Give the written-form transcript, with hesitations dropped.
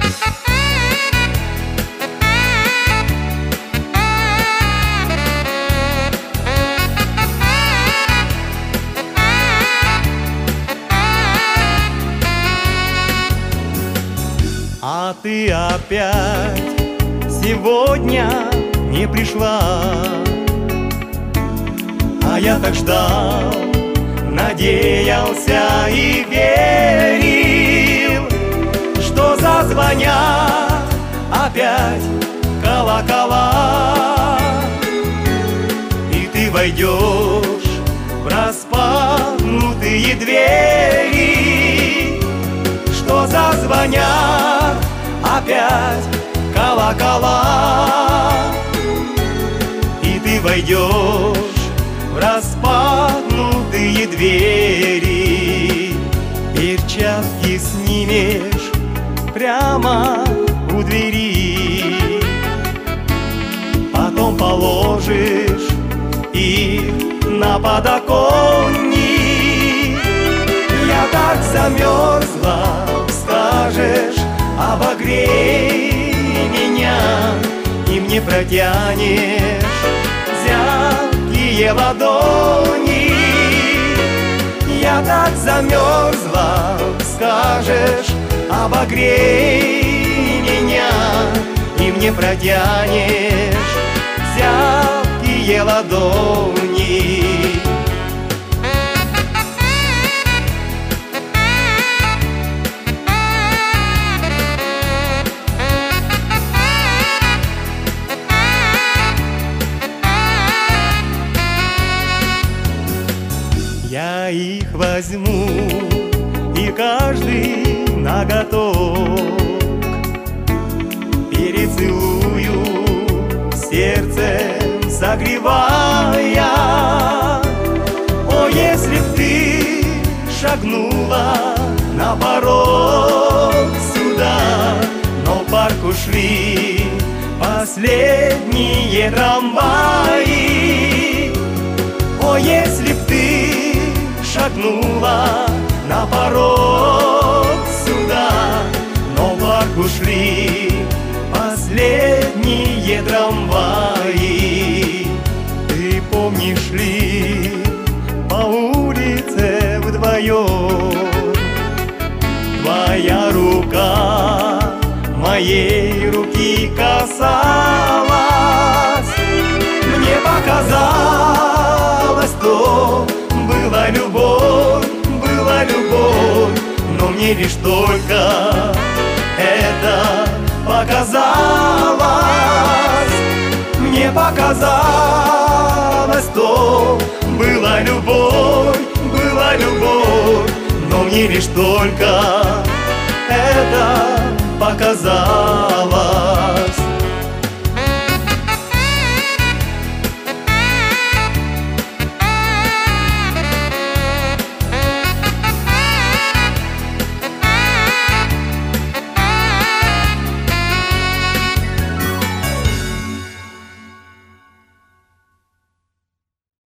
А ты опять сегодня не пришла, а я так ждал, надеялся и верил, что зазвонят опять колокола, и ты войдешь в распахнутые двери, что зазвонят опять колокола, и ты войдешь в распахнутые двери. Перчатки снимешь прямо у двери, потом положишь их на подоконник. Я так замерзла, скажешь, обогрей меня, и мне протянешь зябкие ладони. Я так замерзла, скажешь, обогрей меня, и мне протянешь зябкие ладони. Я их возьму, и каждый наготок перецелую, сердцем согревая. О, если б ты шагнула на порог сюда, но в парк ушли последние трамваи. О, если б ты шагнула на порог сюда, но в парк ушли последние трамваи. Ты помнишь ли, по улице вдвоем твоя рука моей руки касалась? Мне показалось, то была любовь, но мне лишь только это показалось. Мне показалось, то была любовь, но мне лишь только это показалось.